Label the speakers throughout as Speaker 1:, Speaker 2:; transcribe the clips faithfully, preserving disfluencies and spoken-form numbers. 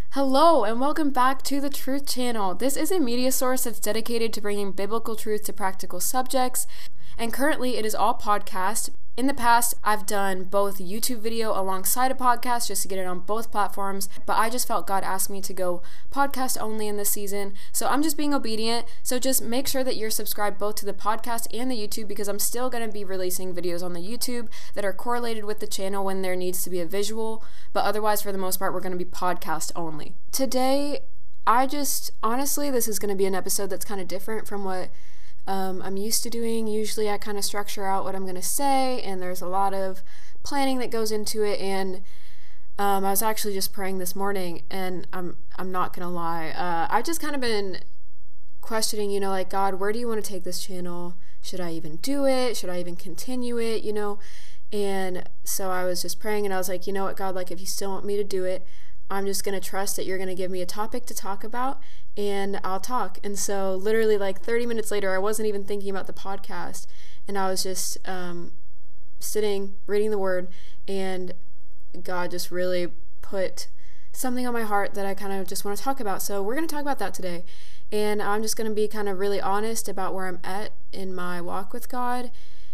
Speaker 1: Hello, and welcome back to the Truth Channel. This is a media source that's dedicated to bringing biblical truth to practical subjects, and currently it is all podcast. In the past, I've done both YouTube video alongside a podcast just to get it on both platforms, but I just felt God asked me to go podcast only in this season, so I'm just being obedient. So just make sure that you're subscribed both to the podcast and the YouTube, because I'm still going to be releasing videos on the YouTube that are correlated with the channel when there needs to be a visual, but otherwise, for the most part, we're going to be podcast only. Today, I just, honestly, this is going to be an episode that's kind of different from what Um, I'm used to doing. Usually I kind of structure out what I'm going to say, and there's a lot of planning that goes into it, and um, I was actually just praying this morning, and I'm I'm not going to lie. Uh, I've just kind of been questioning, you know, like, God, where do you want to take this channel? Should I even do it? Should I even continue it? You know? And so I was just praying, and I was like, you know what, God, like, if you still want me to do it, I'm just going to trust that you're going to give me a topic to talk about, and I'll talk. And so literally like thirty minutes later, I wasn't even thinking about the podcast, and I was just um, sitting, reading the word, and God just really put something on my heart that I kind of just want to talk about. So we're going to talk about that today. And I'm just going to be kind of really honest about where I'm at in my walk with God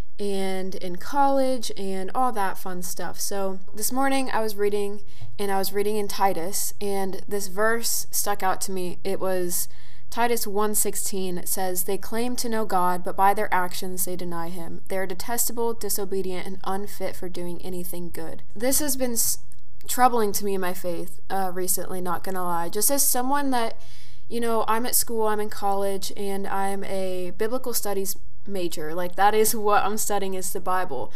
Speaker 1: and in college and all that fun stuff. So this morning I was reading, and I was reading in Titus, and this verse stuck out to me. It was Titus one sixteen. It says, "They claim to know God, but by their actions they deny him. They are detestable, disobedient, and unfit for doing anything good." This has been s- troubling to me in my faith uh, recently, not gonna lie. Just as someone that, you know, I'm at school, I'm in college, and I'm a biblical studies major. Like, that is what I'm studying, is the Bible.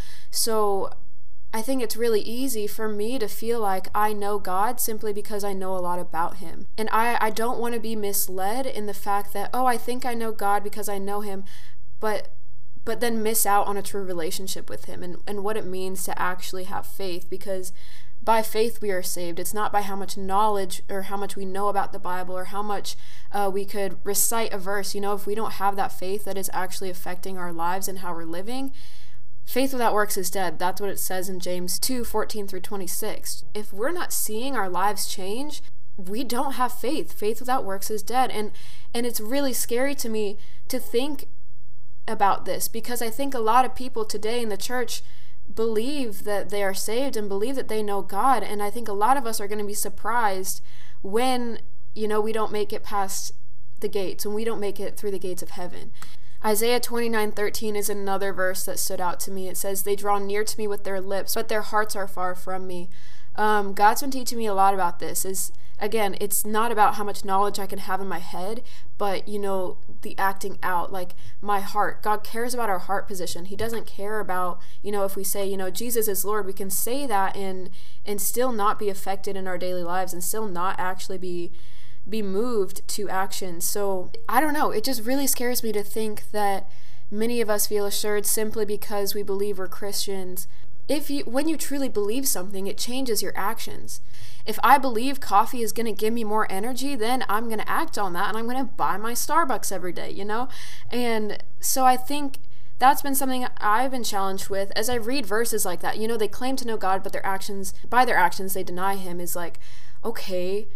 Speaker 1: So I think it's really easy for me to feel like I know God simply because I know a lot about him. And I, I don't want to be misled in the fact that, oh, I think I know God because I know him, but but then miss out on a true relationship with him and, and what it means to actually have faith, because by faith we are saved. It's not by how much knowledge or how much we know about the Bible or how much uh, we could recite a verse. You know, if we don't have that faith that is actually affecting our lives and how we're living, faith without works is dead. That's what it says in James two fourteen through twenty-six. If we're not seeing our lives change, we don't have faith. Faith without works is dead. And and it's really scary to me to think about this, because I think a lot of people today in the church believe that they are saved and believe that they know God, and I think a lot of us are going to be surprised when, you know, we don't make it past the gates, when we don't make it through the gates of heaven. Isaiah twenty-nine thirteen is another verse that stood out to me. It says, "They draw near to me with their lips, but their hearts are far from me." Um, God's been teaching me a lot about this. Is again, it's not about how much knowledge I can have in my head, but, you know, the acting out, like my heart. God cares about our heart position. He doesn't care about, you know, if we say, you know, Jesus is Lord, we can say that and and still not be affected in our daily lives and still not actually be be moved to action. So I don't know. It just really scares me to think that many of us feel assured simply because we believe we're Christians. If you, when you truly believe something, it changes your actions. If I believe coffee is going to give me more energy, then I'm going to act on that, and I'm going to buy my Starbucks every day, you know? And so I think that's been something I've been challenged with as I read verses like that. You know, they claim to know God, but their actions, by their actions, they deny him. Is like, okay,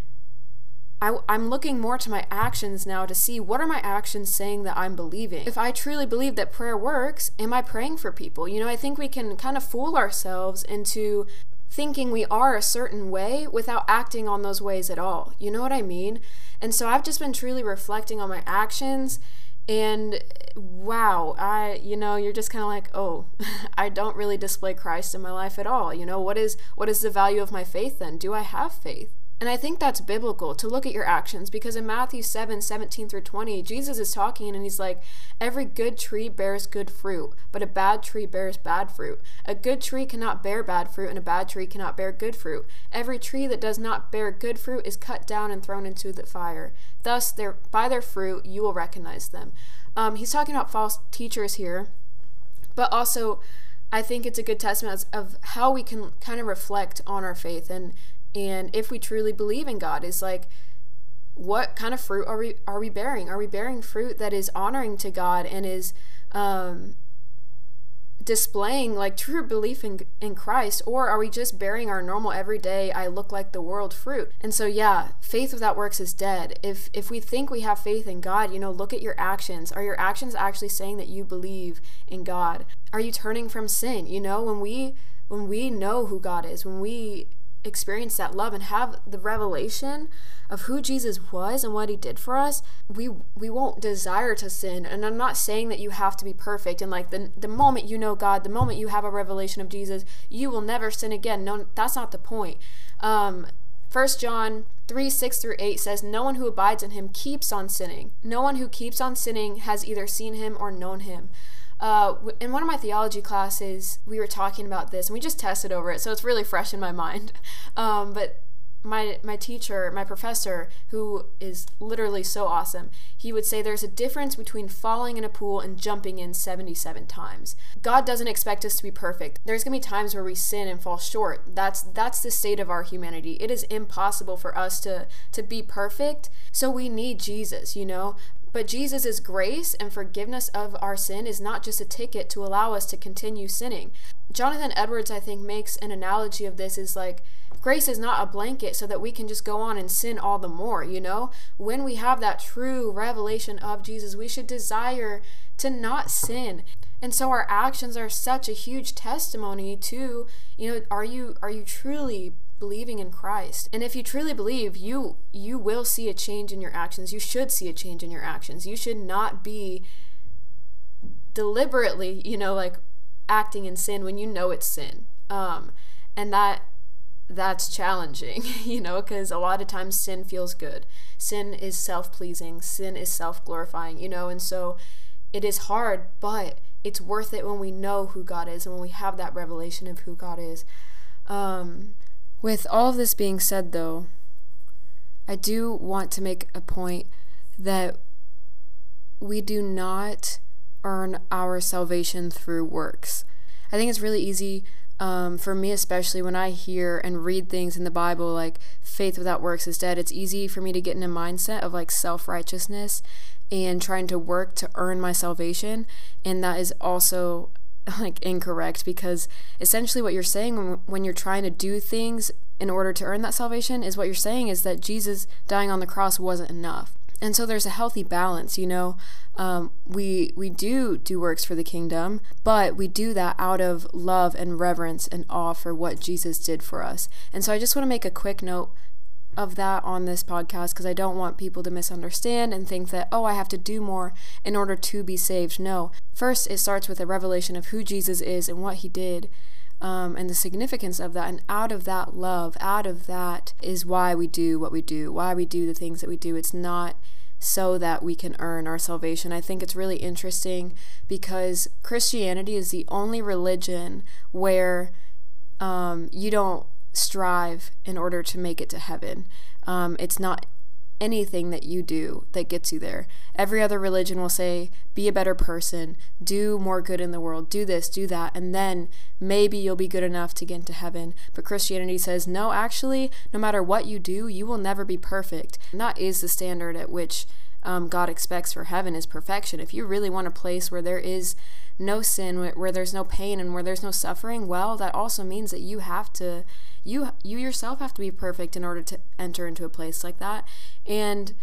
Speaker 1: I, I'm looking more to my actions now to see, what are my actions saying that I'm believing? If I truly believe that prayer works, am I praying for people? You know, I think we can kind of fool ourselves into thinking we are a certain way without acting on those ways at all. You know what I mean? And so I've just been truly reflecting on my actions, and wow, I, you know, you're just kind of like, oh, I don't really display Christ in my life at all. You know, what is what is the value of my faith then? Do I have faith? And I think that's biblical, to look at your actions, because in Matthew seven seventeen through twenty, Jesus is talking and he's like, every good tree bears good fruit, but a bad tree bears bad fruit. A good tree cannot bear bad fruit, and a bad tree cannot bear good fruit. Every tree that does not bear good fruit is cut down and thrown into the fire. Thus, their, by their fruit, you will recognize them. Um, he's talking about false teachers here, but also I think it's a good testament of how we can kind of reflect on our faith, and And if we truly believe in God, is like, what kind of fruit are we are we bearing? Are we bearing fruit that is honoring to God and is um, displaying like true belief in in Christ, or are we just bearing our normal everyday I look like the world fruit? And so yeah, faith without works is dead. If if we think we have faith in God, you know, look at your actions. Are your actions actually saying that you believe in God? Are you turning from sin? You know, when we when we know who God is, when we experience that love and have the revelation of who Jesus was and what he did for us, we we won't desire to sin. And I'm not saying that you have to be perfect and like the the moment you know God, the moment you have a revelation of Jesus, you will never sin again. No, that's not the point. Um First John three, six through eight says, no one who abides in him keeps on sinning. No one who keeps on sinning has either seen him or known him. Uh, in one of my theology classes, we were talking about this, and we just tested over it, so it's really fresh in my mind. Um, but my my teacher, my professor, who is literally so awesome, he would say there's a difference between falling in a pool and jumping in seventy-seven times. God doesn't expect us to be perfect. There's going to be times where we sin and fall short. That's that's the state of our humanity. It is impossible for us to, to be perfect, so we need Jesus, you know? But Jesus' grace and forgiveness of our sin is not just a ticket to allow us to continue sinning. Jonathan Edwards, I think, makes an analogy of this is like, grace is not a blanket so that we can just go on and sin all the more, you know? When we have that true revelation of Jesus, we should desire to not sin. And so our actions are such a huge testimony to, you know, are you are you truly believing in Christ? And if you truly believe, you you will see a change in your actions. You should see a change in your actions. You should not be deliberately, you know, like acting in sin when you know it's sin. Um, and that that's challenging, you know, because a lot of times sin feels good. Sin is self-pleasing. Sin is self-glorifying, you know, and so it is hard, but it's worth it when we know who God is and when we have that revelation of who God is. Um, with all of this being said, though, I do want to make a point that we do not earn our salvation through works. I think it's really easy, um, for me especially, when I hear and read things in the Bible like faith without works is dead. It's easy for me to get in a mindset of like self-righteousness and trying to work to earn my salvation, and that is also like incorrect, because essentially what you're saying when, when you're trying to do things in order to earn that salvation is what you're saying is that Jesus dying on the cross wasn't enough. And so there's a healthy balance, you know. Um, we we do do works for the kingdom, but we do that out of love and reverence and awe for what Jesus did for us. And so I just want to make a quick note of that on this podcast, because I don't want people to misunderstand and think that, oh, I have to do more in order to be saved. No. First, it starts with a revelation of who Jesus is and what he did, um, and the significance of that. And out of that love, out of that is why we do what we do, why we do the things that we do. It's not so that we can earn our salvation. I think it's really interesting because Christianity is the only religion where um, you don't strive in order to make it to heaven. Um, it's not anything that you do that gets you there. Every other religion will say, be a better person, do more good in the world, do this, do that, and then maybe you'll be good enough to get into heaven. But Christianity says, no, actually, no matter what you do, you will never be perfect. And that is the standard at which um, God expects for heaven, is perfection. If you really want a place where there is no sin, where there's no pain, and where there's no suffering, well, that also means that you have to You you yourself have to be perfect in order to enter into a place like that. And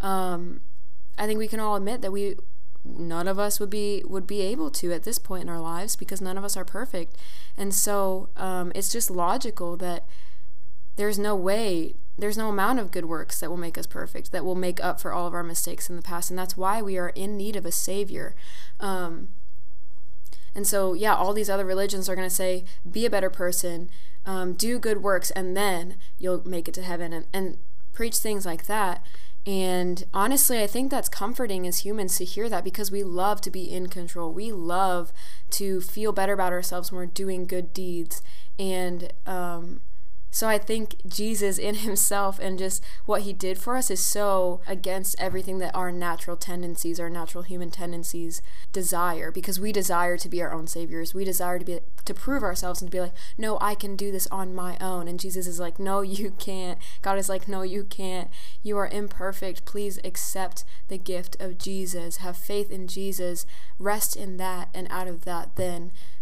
Speaker 1: um, I think we can all admit that we none of us would be would be able to at this point in our lives, because none of us are perfect. And so um, it's just logical that there's no way, there's no amount of good works that will make us perfect, that will make up for all of our mistakes in the past. And that's why we are in need of a Savior. Um, and so, yeah, all these other religions are going to say, be a better person, Um, do good works, and then you'll make it to heaven, and, and preach things like that. And honestly, I think that's comforting as humans to hear that, because we love to be in control. We love to feel better about ourselves when we're doing good deeds. And um, so I think Jesus in himself and just what he did for us is so against everything that our natural tendencies, our natural human tendencies desire, because we desire to be our own saviors. We desire to be to prove ourselves and to be like, no, I can do this on my own. And Jesus is like, no, you can't. God is like, no, you can't. You are imperfect. Please accept the gift of Jesus. Have faith in Jesus. Rest in that. And out of that, then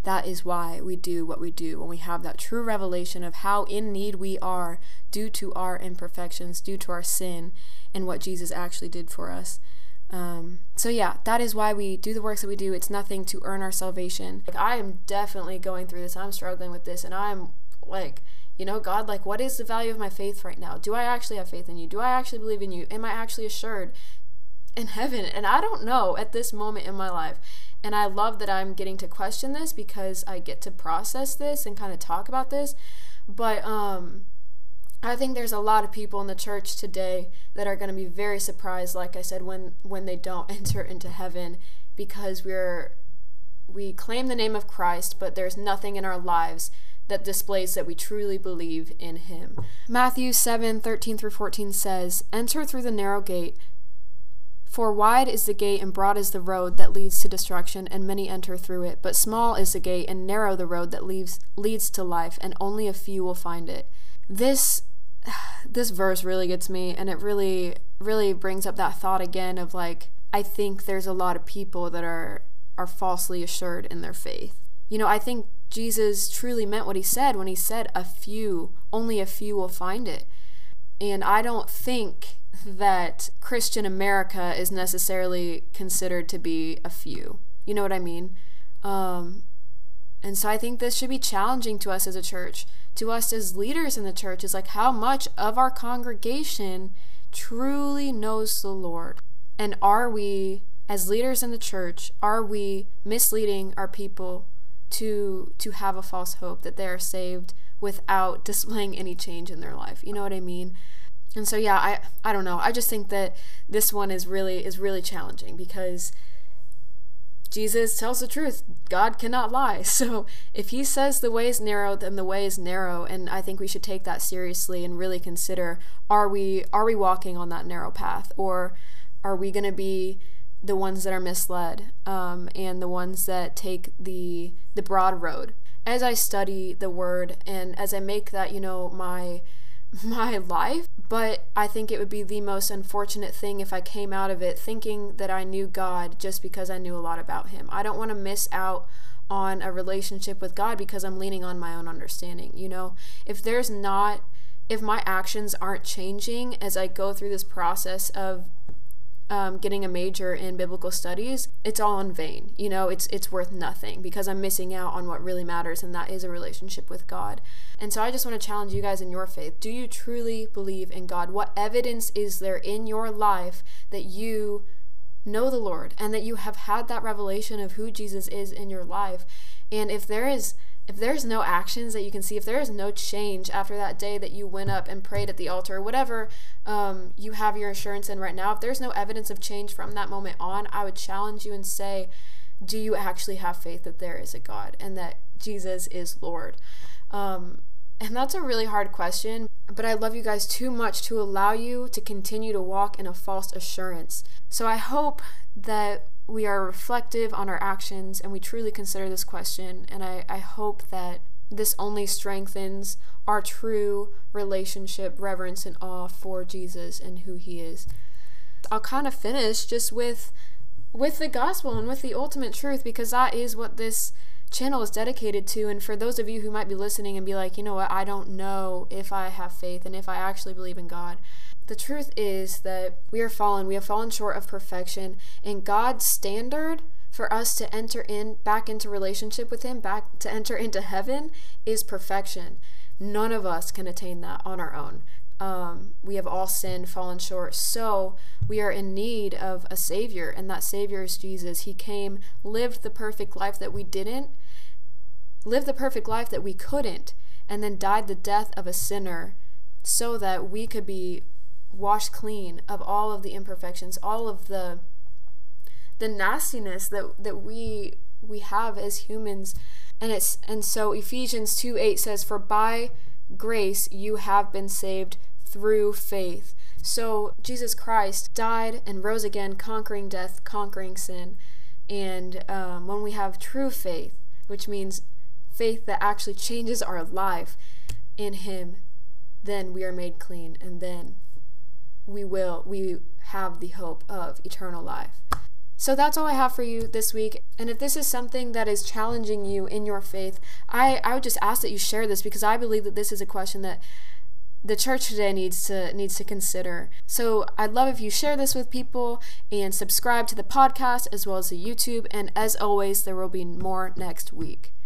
Speaker 1: that is why we do what we do, when we have that true revelation of how in need we are due to our imperfections, due to our sin, and what Jesus actually did for us. Um, so yeah, that is why we do the works that we do. It's nothing to earn our salvation. Like, I am definitely going through this. I'm struggling with this, and I'm like, you know, God, like, what is the value of my faith right now? Do I actually have faith in you? Do I actually believe in you? Am I actually assured in heaven? And I don't know at this moment in my life. And I love that I'm getting to question this, because I get to process this and kind of talk about this. But um, I think there's a lot of people in the church today that are going to be very surprised, like I said, when, when they don't enter into heaven, because we're we claim the name of Christ, but there's nothing in our lives that displays that we truly believe in him. Matthew seven thirteen through fourteen says, "Enter through the narrow gate, for wide is the gate and broad is the road that leads to destruction, and many enter through it. But small is the gate and narrow the road that leads leads to life, and only a few will find it." This this verse really gets me, and it really, really brings up that thought again of, like, I think there's a lot of people that are are falsely assured in their faith. You know, I think Jesus truly meant what he said when he said a few, only a few will find it. And I don't think that Christian America is necessarily considered to be a few. You know what I mean? Um, and so I think this should be challenging to us as a church, to us as leaders in the church, is like, how much of our congregation truly knows the Lord? And are we, as leaders in the church, are we misleading our people to to have a false hope that they are saved without displaying any change in their life? You know what I mean? And so yeah, I I don't know. I just think that this one is really is really challenging, because Jesus tells the truth. God cannot lie. So if he says the way is narrow, then the way is narrow, and I think we should take that seriously and really consider, are we are we walking on that narrow path, or are we going to be the ones that are misled, um, and the ones that take the the broad road? As I study the word and as I make that, you know, my my life, but I think it would be the most unfortunate thing if I came out of it thinking that I knew God just because I knew a lot about him. I don't want to miss out on a relationship with God because I'm leaning on my own understanding. You know, if there's not, if my actions aren't changing as I go through this process of Um, getting a major in biblical studies, it's all in vain. You know, it's it's worth nothing, because I'm missing out on what really matters, and that is a relationship with God. And so I just want to challenge you guys in your faith. Do you truly believe in God? What evidence is there in your life that you know the Lord and that you have had that revelation of who Jesus is in your life? And if there is If there's no actions that you can see, if there is no change after that day that you went up and prayed at the altar, whatever um, you have your assurance in right now, if there's no evidence of change from that moment on, I would challenge you and say, do you actually have faith that there is a God and that Jesus is Lord? Um, and that's a really hard question, but I love you guys too much to allow you to continue to walk in a false assurance. So I hope that we are reflective on our actions and we truly consider this question, and I, I hope that this only strengthens our true relationship, reverence, and awe for Jesus and who he is. I'll kind of finish just with with the gospel and with the ultimate truth, because that is what this channel is dedicated to. And for those of you who might be listening and be like, you know what, I don't know if I have faith and if I actually believe in God. The truth is that we are fallen. We have fallen short of perfection, and God's standard for us to enter in back into relationship with him, back to enter into heaven, is perfection. None of us can attain that on our own. Um, we have all sinned, fallen short. So we are in need of a savior, and that savior is Jesus. He came, lived the perfect life that we didn't, lived the perfect life that we couldn't, and then died the death of a sinner so that we could be washed clean of all of the imperfections, all of the the nastiness that that we we have as humans. And it's and so Ephesians two eight says, "For by grace you have been saved through faith." So Jesus Christ died and rose again, conquering death, conquering sin. And um, when we have true faith, which means faith that actually changes our life in him, then we are made clean, and then we will we have the hope of eternal life. So that's all I have for you this week. And if this is something that is challenging you in your faith, I, I would just ask that you share this, because I believe that this is a question that the church today needs to needs to consider. So I'd love if you share this with people and subscribe to the podcast as well as the YouTube. And as always, there will be more next week.